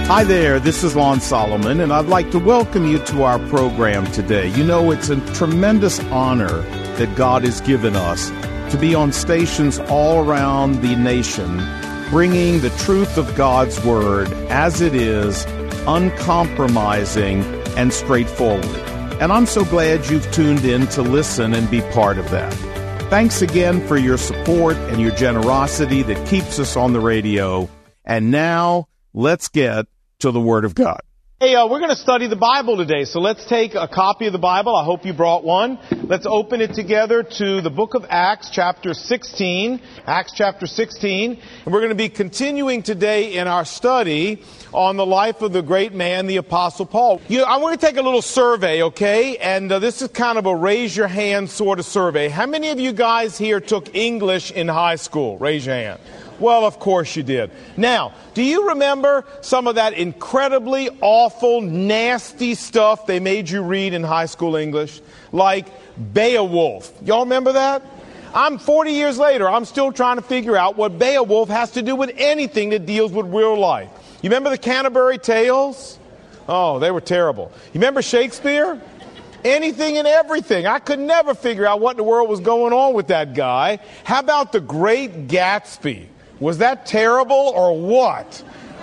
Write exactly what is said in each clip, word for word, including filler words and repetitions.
Hi there, this is Lon Solomon, and I'd like to welcome you to our program today. You know, it's a tremendous honor that God has given us to be on stations all around the nation, bringing the truth of God's Word as it is, uncompromising and straightforward. And I'm so glad you've tuned in to listen and be part of that. Thanks again for your support and your generosity that keeps us on the radio. And now, let's get to the Word of God. Hey, uh, we're going to study the Bible today, so let's take a copy of the Bible. I hope you brought one. Let's open it together to the book of Acts, chapter sixteen. Acts chapter sixteen. And we're going to be continuing today in our study on the life of the great man, the Apostle Paul. You know, I want to take a little survey, okay? And uh, this is kind of a raise your hand sort of survey. How many of you guys here took English in high school? Raise your hand. Well, of course you did. Now, do you remember some of that incredibly awful, nasty stuff they made you read in high school English? Like Beowulf. Y'all remember that? I'm forty years later, I'm still trying to figure out what Beowulf has to do with anything that deals with real life. You remember the Canterbury Tales? Oh, they were terrible. You remember Shakespeare? Anything and everything. I could never figure out what in the world was going on with that guy. How about The Great Gatsby? Was that terrible or what?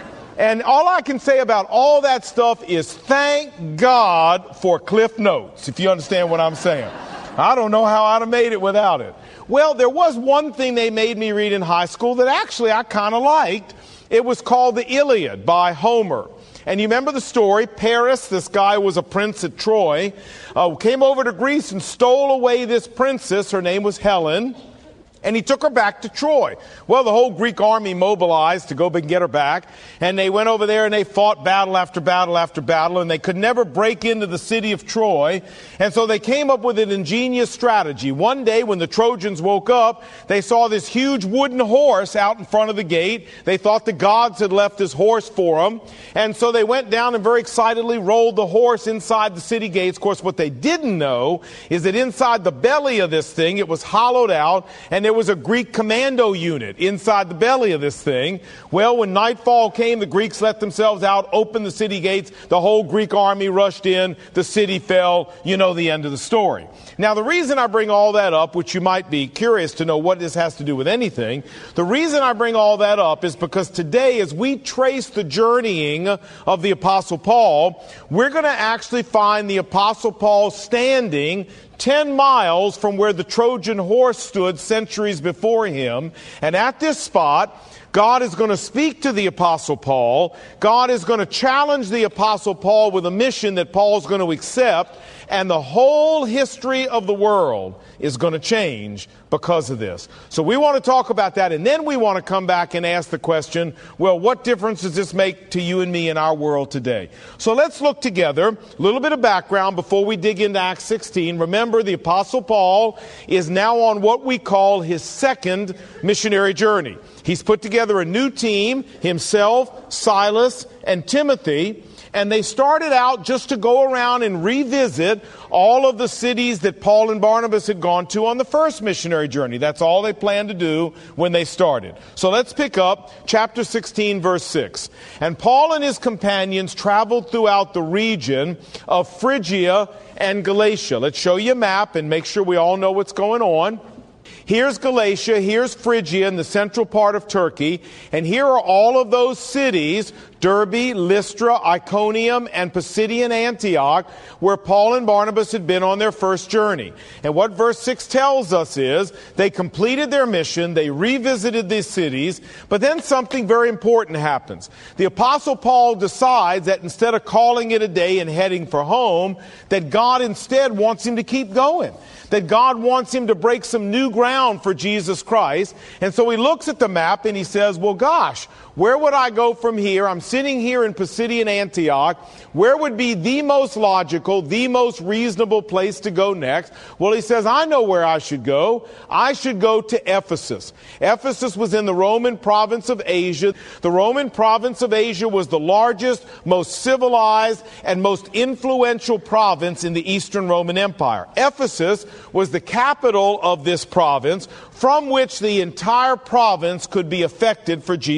And all I can say about all that stuff is thank God for Cliff Notes, if you understand what I'm saying. I don't know how I'd have made it without it. Well, there was one thing they made me read in high school that actually I kind of liked. It was called the Iliad by Homer. And you remember the story, Paris, this guy was a prince at Troy, uh, came over to Greece and stole away this princess. Her name was Helen. And he took her back to Troy. Well, the whole Greek army mobilized to go and get her back. And they went over there and they fought battle after battle after battle. And they could never break into the city of Troy. And so they came up with an ingenious strategy. One day when the Trojans woke up, they saw this huge wooden horse out in front of the gate. They thought the gods had left this horse for them. And so they went down and very excitedly rolled the horse inside the city gates. Of course, what they didn't know is that inside the belly of this thing, it was hollowed out. And there There was a Greek commando unit inside the belly of this thing. Well, when nightfall came, the Greeks let themselves out, opened the city gates, the whole Greek army rushed in, the city fell. You know the end of the story. Now, the reason I bring all that up, which you might be curious to know what this has to do with anything, the reason I bring all that up is because today, as we trace the journeying of the Apostle Paul, we're going to actually find the Apostle Paul standing ten miles from where the Trojan horse stood centuries before him. And at this spot, God is going to speak to the Apostle Paul. God is going to challenge the Apostle Paul with a mission that Paul's going to accept. And the whole history of the world is going to change because of this. So we want to talk about that. And then we want to come back and ask the question, well, what difference does this make to you and me in our world today? So let's look together. A little bit of background before we dig into Acts sixteen. Remember, the Apostle Paul is now on what we call his second missionary journey. He's put together a new team, himself, Silas, and Timothy. And they started out just to go around and revisit all of the cities that Paul and Barnabas had gone to on the first missionary journey. That's all they planned to do when they started. So let's pick up chapter sixteen, verse six. And Paul and his companions traveled throughout the region of Phrygia and Galatia. Let's show you a map and make sure we all know what's going on. Here's Galatia, here's Phrygia in the central part of Turkey, and here are all of those cities, Derbe, Lystra, Iconium, and Pisidian Antioch, where Paul and Barnabas had been on their first journey. And what verse six tells us is they completed their mission, they revisited these cities, but then something very important happens. The Apostle Paul decides that instead of calling it a day and heading for home, that God instead wants him to keep going. That God wants him to break some new ground for Jesus Christ. And so he looks at the map and he says, well, gosh, where would I go from here? I'm sitting here in Pisidian Antioch. Where would be the most logical, the most reasonable place to go next? Well, he says, I know where I should go. I should go to Ephesus. Ephesus was in the Roman province of Asia. The Roman province of Asia was the largest, most civilized, and most influential province in the Eastern Roman Empire. Ephesus was the capital of this province, from which the entire province could be affected for Jesus Christ.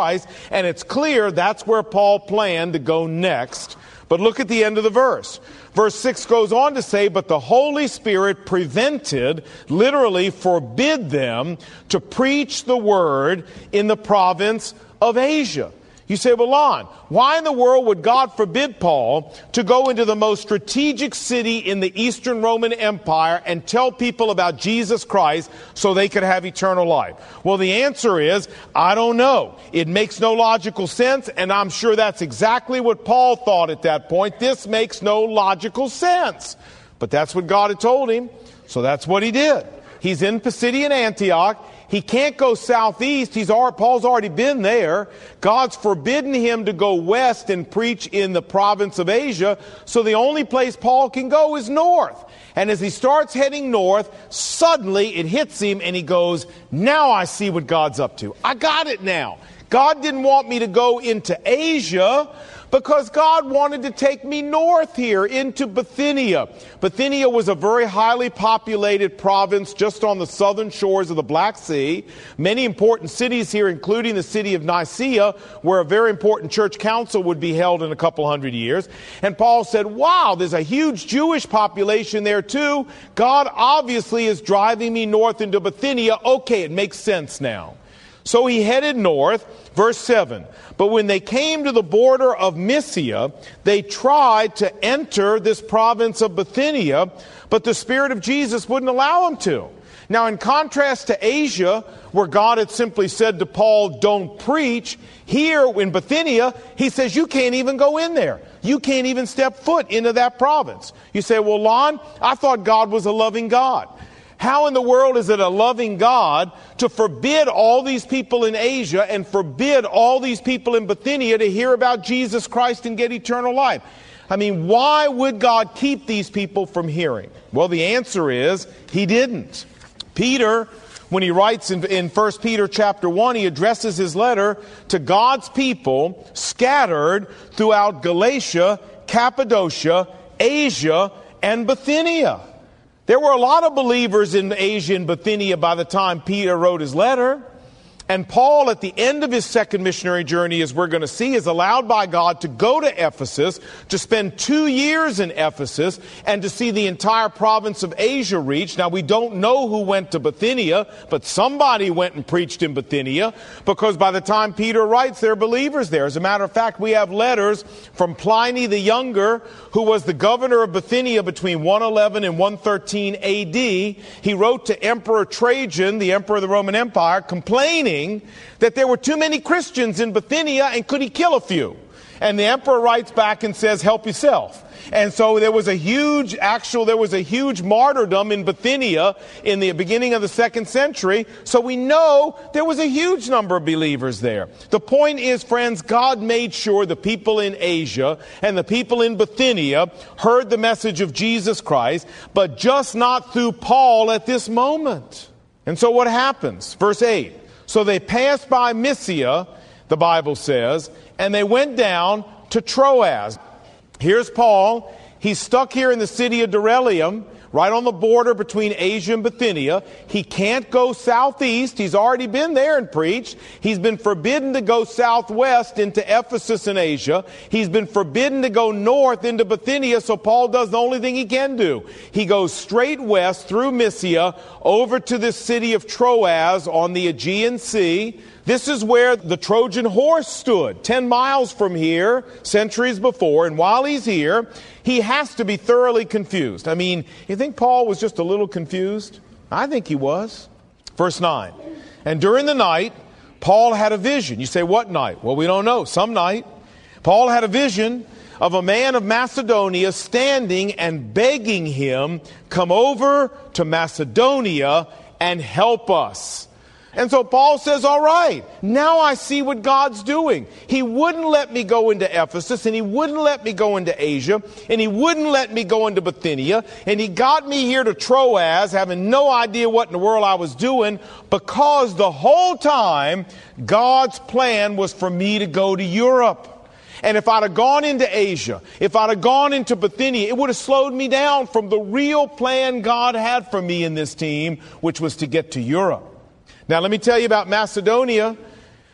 Christ, and it's clear that's where Paul planned to go next. But look at the end of the verse. Verse six goes on to say, but the Holy Spirit prevented, literally forbid them to preach the word in the province of Asia. You say, well, Lon, why in the world would God forbid Paul to go into the most strategic city in the Eastern Roman Empire and tell people about Jesus Christ so they could have eternal life? Well, the answer is, I don't know. It makes no logical sense, and I'm sure that's exactly what Paul thought at that point. This makes no logical sense. But that's what God had told him, so that's what he did. He's in Pisidian Antioch. He can't go southeast. He's already, Paul's already been there. God's forbidden him to go west and preach in the province of Asia. So the only place Paul can go is north. And as he starts heading north, suddenly it hits him and he goes, now I see what God's up to. I got it now. God didn't want me to go into Asia because God wanted to take me north here into Bithynia. Bithynia was a very highly populated province just on the southern shores of the Black Sea. Many important cities here, including the city of Nicaea, where a very important church council would be held in a couple hundred years. And Paul said, wow, there's a huge Jewish population there too. God obviously is driving me north into Bithynia. Okay, it makes sense now. So he headed north. Verse seven, but when they came to the border of Mysia, they tried to enter this province of Bithynia, but the Spirit of Jesus wouldn't allow them to. Now, in contrast to Asia, where God had simply said to Paul, don't preach, here in Bithynia, he says, you can't even go in there. You can't even step foot into that province. You say, well, Lon, I thought God was a loving God. How in the world is it a loving God to forbid all these people in Asia and forbid all these people in Bithynia to hear about Jesus Christ and get eternal life? I mean, why would God keep these people from hearing? Well, the answer is he didn't. Peter, when he writes in, in First Peter chapter one, he addresses his letter to God's people scattered throughout Galatia, Cappadocia, Asia, and Bithynia. There were a lot of believers in Asia and Bithynia by the time Peter wrote his letter. And Paul, at the end of his second missionary journey, as we're going to see, is allowed by God to go to Ephesus, to spend two years in Ephesus, and to see the entire province of Asia reached. Now, we don't know who went to Bithynia, but somebody went and preached in Bithynia, because by the time Peter writes, there are believers there. As a matter of fact, we have letters from Pliny the Younger, who was the governor of Bithynia between one eleven and one thirteen A D. He wrote to Emperor Trajan, the emperor of the Roman Empire, complaining that there were too many Christians in Bithynia and could he kill a few? And the emperor writes back and says, help yourself. And so there was a huge, actual, there was a huge martyrdom in Bithynia in the beginning of the second century. So we know there was a huge number of believers there. The point is, friends, God made sure the people in Asia and the people in Bithynia heard the message of Jesus Christ, but just not through Paul at this moment. And so what happens? Verse eight. So they passed by Mysia, the Bible says, and they went down to Troas. Here's Paul. He's stuck here in the city of Dorelium, right on the border between Asia and Bithynia. He can't go southeast. He's already been there and preached. He's been forbidden to go southwest into Ephesus in Asia. He's been forbidden to go north into Bithynia, so Paul does the only thing he can do. He goes straight west through Mysia over to this city of Troas on the Aegean Sea. This is where the Trojan horse stood, ten miles from here, centuries before. And while he's here, he has to be thoroughly confused. I mean, you think Paul was just a little confused? I think he was. Verse nine. And during the night, Paul had a vision. You say, what night? Well, we don't know. Some night. Paul had a vision of a man of Macedonia standing and begging him, come over to Macedonia and help us. And so Paul says, all right, now I see what God's doing. He wouldn't let me go into Ephesus, and he wouldn't let me go into Asia, and he wouldn't let me go into Bithynia, and he got me here to Troas, having no idea what in the world I was doing, because the whole time God's plan was for me to go to Europe. And if I'd have gone into Asia, if I'd have gone into Bithynia, it would have slowed me down from the real plan God had for me in this team, which was to get to Europe. Now, let me tell you about Macedonia.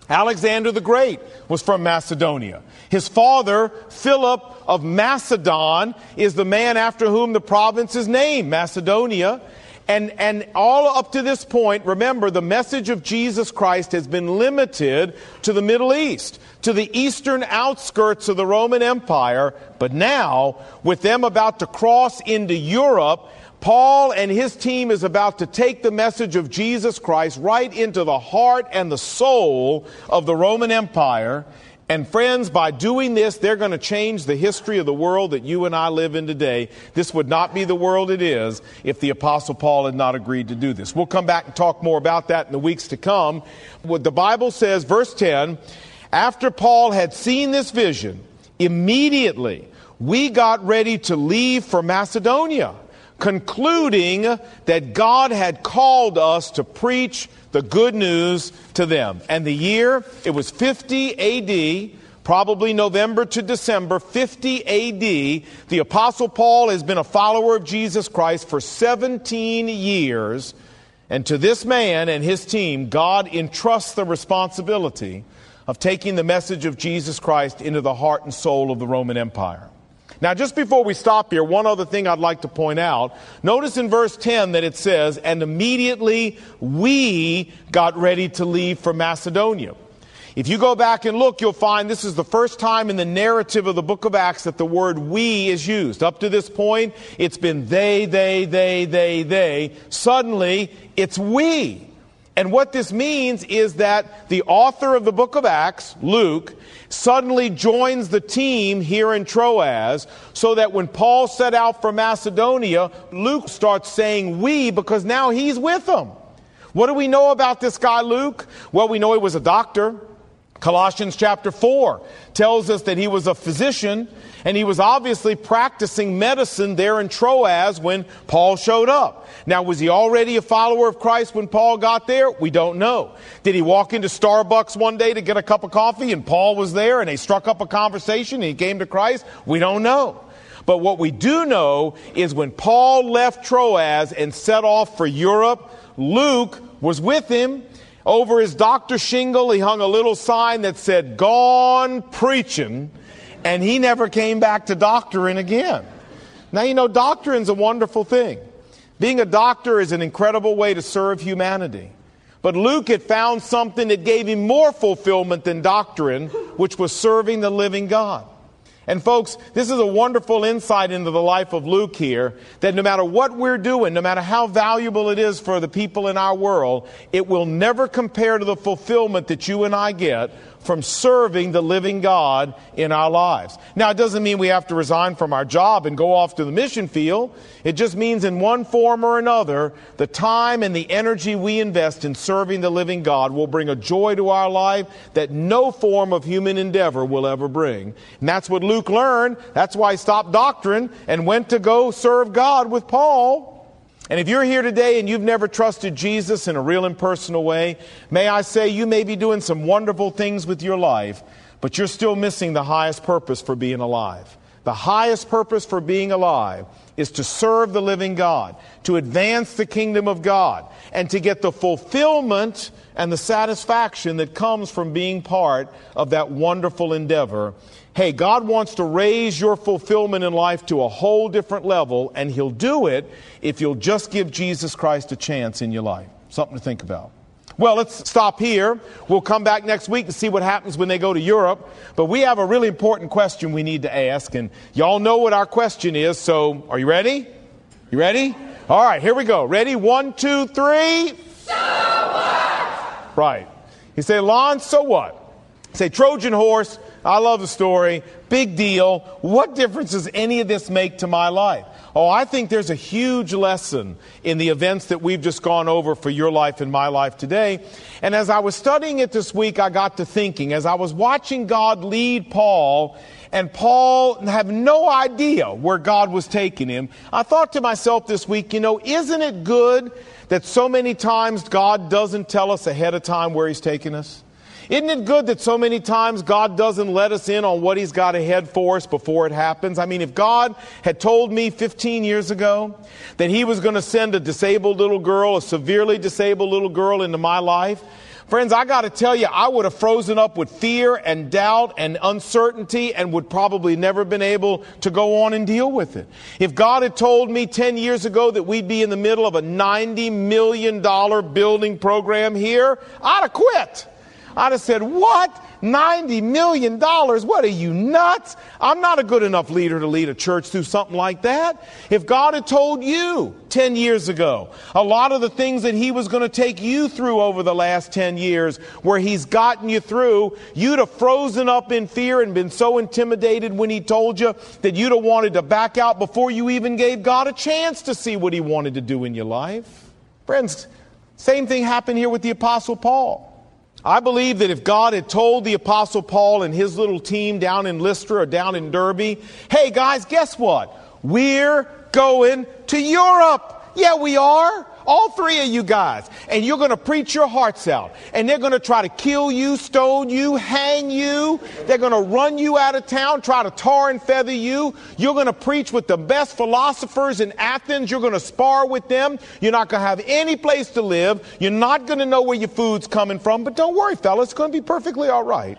Alexander the Great was from Macedonia. His father, Philip of Macedon, is the man after whom the province is named, Macedonia. And, and all up to this point, remember, the message of Jesus Christ has been limited to the Middle East, to the eastern outskirts of the Roman Empire. But now, with them about to cross into Europe, Paul and his team is about to take the message of Jesus Christ right into the heart and the soul of the Roman Empire. And friends, by doing this, they're going to change the history of the world that you and I live in today. This would not be the world it is if the Apostle Paul had not agreed to do this. We'll come back and talk more about that in the weeks to come. What the Bible says, verse ten, after Paul had seen this vision, immediately we got ready to leave for Macedonia, concluding that God had called us to preach the good news to them. And the year, it was fifty A D, probably November to December, fifty A D. The Apostle Paul has been a follower of Jesus Christ for seventeen years. And to this man and his team, God entrusts the responsibility of taking the message of Jesus Christ into the heart and soul of the Roman Empire. Now, just before we stop here, one other thing I'd like to point out. Notice in verse ten that it says, and immediately we got ready to leave for Macedonia. If you go back and look, you'll find this is the first time in the narrative of the book of Acts that the word we is used. Up to this point, it's been they, they, they, they, they. Suddenly, it's we. And what this means is that the author of the book of Acts, Luke, suddenly joins the team here in Troas, so that when Paul set out for Macedonia, Luke starts saying we because now he's with them. What do we know about this guy Luke? Well, we know he was a doctor. Colossians chapter four tells us that he was a physician, and he was obviously practicing medicine there in Troas when Paul showed up. Now, was he already a follower of Christ when Paul got there? We don't know. Did he walk into Starbucks one day to get a cup of coffee and Paul was there and they struck up a conversation and he came to Christ? We don't know. But what we do know is when Paul left Troas and set off for Europe, Luke was with him. Over his doctor shingle, he hung a little sign that said, "Gone preaching," and he never came back to doctoring again. Now, you know, doctoring's a wonderful thing. Being a doctor is an incredible way to serve humanity. But Luke had found something that gave him more fulfillment than doctrine, which was serving the living God. And folks, this is a wonderful insight into the life of Luke here, that no matter what we're doing, no matter how valuable it is for the people in our world, it will never compare to the fulfillment that you and I get from serving the living God in our lives. Now, it doesn't mean we have to resign from our job and go off to the mission field. It just means in one form or another, the time and the energy we invest in serving the living God will bring a joy to our life that no form of human endeavor will ever bring. And that's what Luke learned. That's why he stopped doctrine and went to go serve God with Paul. And if you're here today and you've never trusted Jesus in a real and personal way, may I say you may be doing some wonderful things with your life, but you're still missing the highest purpose for being alive. The highest purpose for being alive is to serve the living God, to advance the kingdom of God, and to get the fulfillment and the satisfaction that comes from being part of that wonderful endeavor. Hey, God wants to raise your fulfillment in life to a whole different level, and He'll do it if you'll just give Jesus Christ a chance in your life. Something to think about. Well, let's stop here. We'll come back next week to see what happens when they go to Europe. But we have a really important question we need to ask, and y'all know what our question is, so are you ready? You ready? All right, here we go. Ready? One, two, three. So what? Right. You say, Lon, so what? Say, Trojan horse. I love the story. Big deal. What difference does any of this make to my life? Oh, I think there's a huge lesson in the events that we've just gone over for your life and my life today. And as I was studying it this week, I got to thinking, as I was watching God lead Paul, and Paul had no idea where God was taking him, I thought to myself this week, you know, isn't it good that so many times God doesn't tell us ahead of time where He's taking us? Isn't it good that so many times God doesn't let us in on what He's got ahead for us before it happens? I mean, if God had told me fifteen years ago that He was going to send a disabled little girl, a severely disabled little girl into my life, Friends, I got to tell you, I would have frozen up with fear and doubt and uncertainty and would probably never been able to go on and deal with it. If God had told me ten years ago that we'd be in the middle of a ninety million dollars building program here, I'd have quit. I'd have said, what? ninety million dollars? What are you, nuts? I'm not a good enough leader to lead a church through something like that. If God had told you ten years ago a lot of the things that he was going to take you through over the last ten years, where he's gotten you through, you'd have frozen up in fear and been so intimidated when he told you that you'd have wanted to back out before you even gave God a chance to see what he wanted to do in your life. Friends, same thing happened here with the Apostle Paul. I believe that if God had told the Apostle Paul and his little team down in Lystra or down in Derbe, hey guys, guess what? We're going to Europe. Yeah, we are. All three of you guys. And you're going to preach your hearts out. And they're going to try to kill you, stone you, hang you. They're going to run you out of town, try to tar and feather you. You're going to preach with the best philosophers in Athens. You're going to spar with them. You're not going to have any place to live. You're not going to know where your food's coming from. But don't worry, fellas, it's going to be perfectly all right.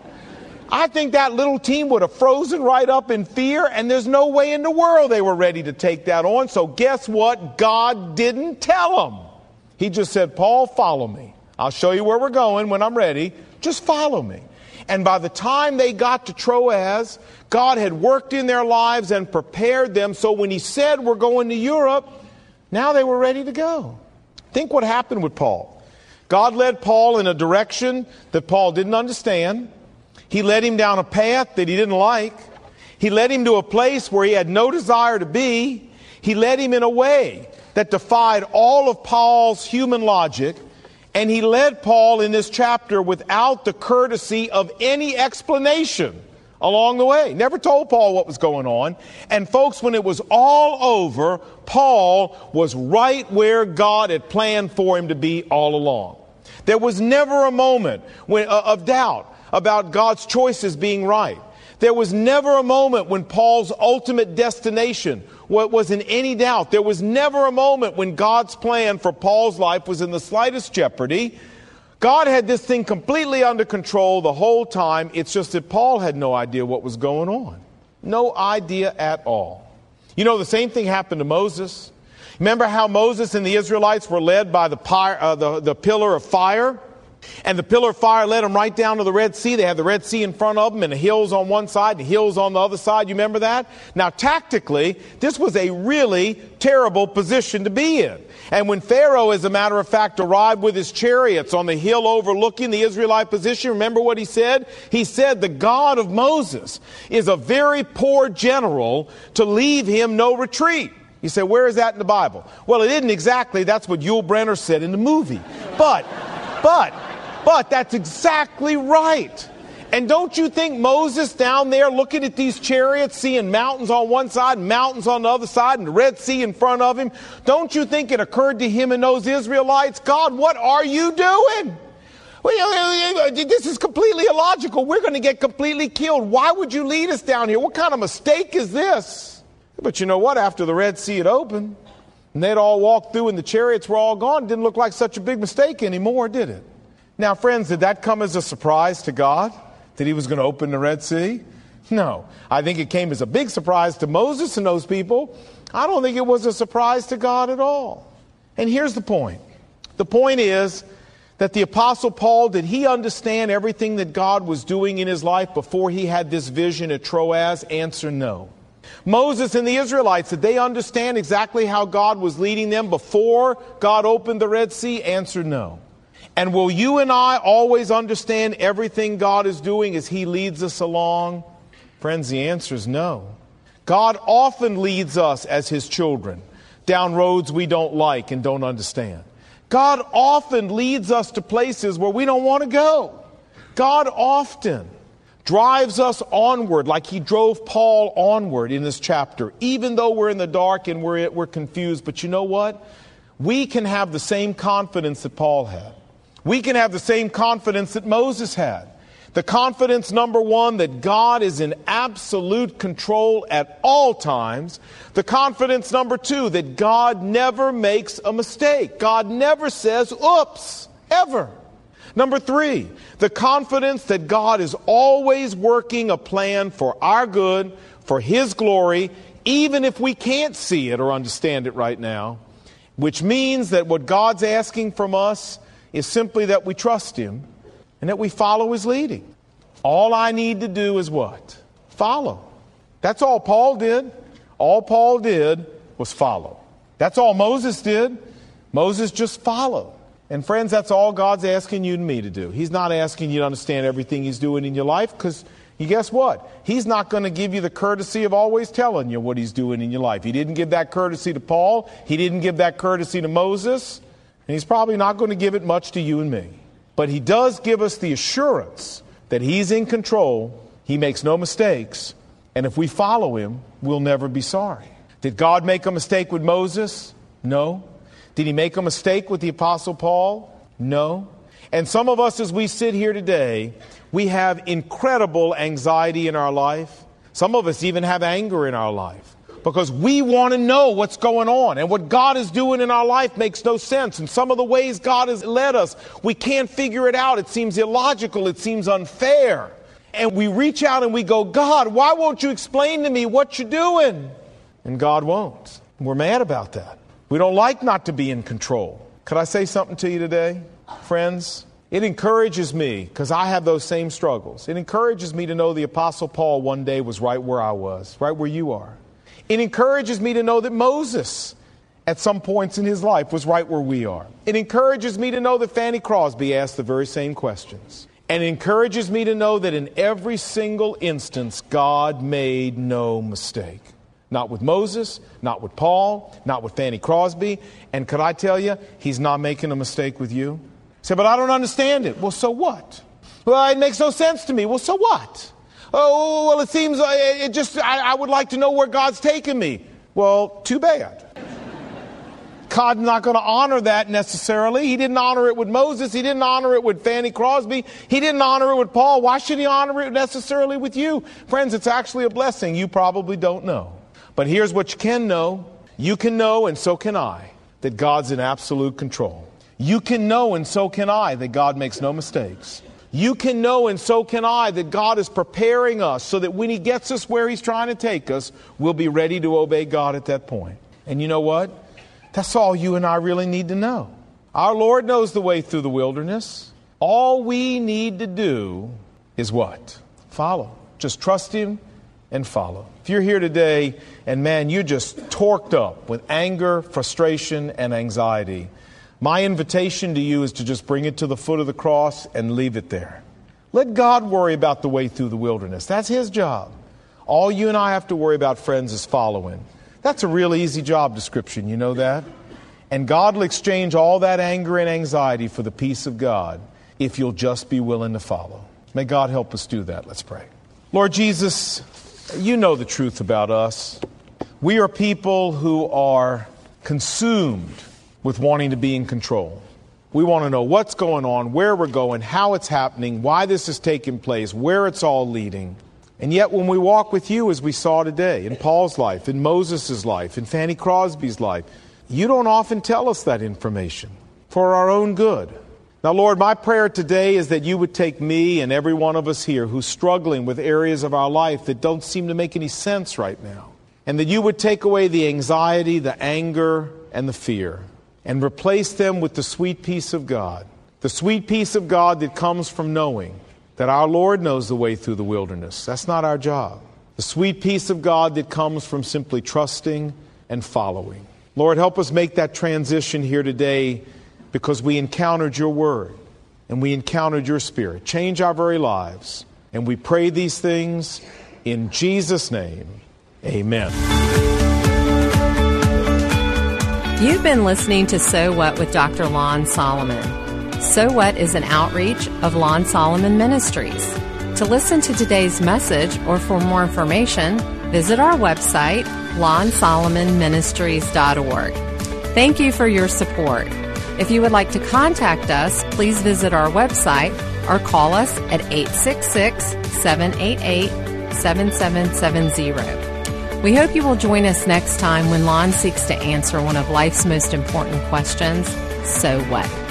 I think that little team would have frozen right up in fear, and there's no way in the world they were ready to take that on. So guess what? God didn't tell them. He just said, Paul, follow me. I'll show you where we're going when I'm ready. Just follow me. And by the time they got to Troas, God had worked in their lives and prepared them. So when he said we're going to Europe, now they were ready to go. Think what happened with Paul. God led Paul in a direction that Paul didn't understand. He led him down a path that he didn't like. He led him to a place where he had no desire to be. He led him in a way that defied all of Paul's human logic. And he led Paul in this chapter without the courtesy of any explanation along the way. Never told Paul what was going on. And folks, when it was all over, Paul was right where God had planned for him to be all along. There was never a moment when, uh, of doubt about God's choices being right. There was never a moment when Paul's ultimate destination was in any doubt. There was never a moment when God's plan for Paul's life was in the slightest jeopardy. God had this thing completely under control the whole time. It's just that Paul had no idea what was going on. No idea at all. You know, the same thing happened to Moses. Remember how Moses and the Israelites were led by the, pyre, uh, the, the pillar of fire? And the pillar of fire led them right down to the Red Sea. They had the Red Sea in front of them and the hills on one side and the hills on the other side. You remember that? Now, tactically, this was a really terrible position to be in. And when Pharaoh, as a matter of fact, arrived with his chariots on the hill overlooking the Israelite position, remember what he said? He said, the God of Moses is a very poor general to leave him no retreat. You say, where is that in the Bible? Well, it isn't exactly. That's what Yul Brynner said in the movie. But, but, But that's exactly right. And don't you think Moses down there looking at these chariots, seeing mountains on one side and mountains on the other side and the Red Sea in front of him, don't you think it occurred to him and those Israelites, God, what are you doing? Well, this is completely illogical. We're going to get completely killed. Why would you lead us down here? What kind of mistake is this? But you know what? After the Red Sea had opened and they'd all walked through and the chariots were all gone, it didn't look like such a big mistake anymore, did it? Now, friends, did that come as a surprise to God, that he was going to open the Red Sea? No. I think it came as a big surprise to Moses and those people. I don't think it was a surprise to God at all. And here's the point. The point is that the Apostle Paul, did he understand everything that God was doing in his life before he had this vision at Troas? Answer, no. Moses and the Israelites, did they understand exactly how God was leading them before God opened the Red Sea? Answer, no. And will you and I always understand everything God is doing as he leads us along? Friends, the answer is no. God often leads us as his children down roads we don't like and don't understand. God often leads us to places where we don't want to go. God often drives us onward like he drove Paul onward in this chapter, even though we're in the dark and we're, we're confused. But you know what? We can have the same confidence that Paul had. We can have the same confidence that Moses had. The confidence, number one, that God is in absolute control at all times. The confidence, number two, that God never makes a mistake. God never says, oops, ever. Number three, the confidence that God is always working a plan for our good, for His glory, even if we can't see it or understand it right now, which means that what God's asking from us is simply that we trust Him and that we follow His leading. All I need to do is what? Follow. That's all Paul did. All Paul did was follow. That's all Moses did. Moses just followed. And friends, that's all God's asking you and me to do. He's not asking you to understand everything He's doing in your life, because you guess what? He's not going to give you the courtesy of always telling you what He's doing in your life. He didn't give that courtesy to Paul. He didn't give that courtesy to Moses. And He's probably not going to give it much to you and me. But He does give us the assurance that He's in control. He makes no mistakes. And if we follow Him, we'll never be sorry. Did God make a mistake with Moses? No. Did He make a mistake with the Apostle Paul? No. And some of us, as we sit here today, we have incredible anxiety in our life. Some of us even have anger in our life because we want to know what's going on. And what God is doing in our life makes no sense. And some of the ways God has led us, we can't figure it out. It seems illogical. It seems unfair. And we reach out and we go, God, why won't you explain to me what you're doing? And God won't. We're mad about that. We don't like not to be in control. Could I say something to you today, friends? It encourages me, because I have those same struggles. It encourages me to know the Apostle Paul one day was right where I was, right where you are. It encourages me to know that Moses, at some points in his life, was right where we are. It encourages me to know that Fanny Crosby asked the very same questions. And it encourages me to know that in every single instance, God made no mistake. Not with Moses, not with Paul, not with Fanny Crosby. And could I tell you, He's not making a mistake with you? Say, but I don't understand it. Well, so what? Well, it makes no sense to me. Well, so what? Oh, well, it seems, it just, I, I would like to know where God's taking me. Well, too bad. God's not going to honor that necessarily. He didn't honor it with Moses. He didn't honor it with Fanny Crosby. He didn't honor it with Paul. Why should He honor it necessarily with you? Friends, it's actually a blessing. You probably don't know. But here's what you can know. You can know, and so can I, that God's in absolute control. You can know, and so can I, that God makes no mistakes. You can know, and so can I, that God is preparing us so that when He gets us where He's trying to take us, we'll be ready to obey God at that point. And you know what? That's all you and I really need to know. Our Lord knows the way through the wilderness. All we need to do is what? Follow. Just trust Him and follow. If you're here today and man, you're just torqued up with anger, frustration, and anxiety, my invitation to you is to just bring it to the foot of the cross and leave it there. Let God worry about the way through the wilderness. That's His job. All you and I have to worry about, friends, is following. That's a real easy job description, you know that? And God will exchange all that anger and anxiety for the peace of God if you'll just be willing to follow. May God help us do that. Let's pray. Lord Jesus, You know the truth about us. We are people who are consumed with wanting to be in control. We want to know what's going on, where we're going, how it's happening, why this is taking place, where it's all leading. And yet when we walk with You, as we saw today, in Paul's life, in Moses' life, in Fanny Crosby's life, You don't often tell us that information for our own good. Now, Lord, my prayer today is that You would take me and every one of us here who's struggling with areas of our life that don't seem to make any sense right now, and that You would take away the anxiety, the anger, and the fear, and replace them with the sweet peace of God, the sweet peace of God that comes from knowing that our Lord knows the way through the wilderness. That's not our job. The sweet peace of God that comes from simply trusting and following. Lord, help us make that transition here today, because we encountered Your Word and we encountered Your Spirit. Change our very lives. And we pray these things in Jesus' name. Amen. You've been listening to So What with Doctor Lon Solomon. So What is an outreach of Lon Solomon Ministries. To listen to today's message or for more information, visit our website, lon solomon ministries dot org. Thank you for your support. If you would like to contact us, please visit our website or call us at eight six six, seven eight eight, seven seven seven zero. We hope you will join us next time when Lon seeks to answer one of life's most important questions, so what?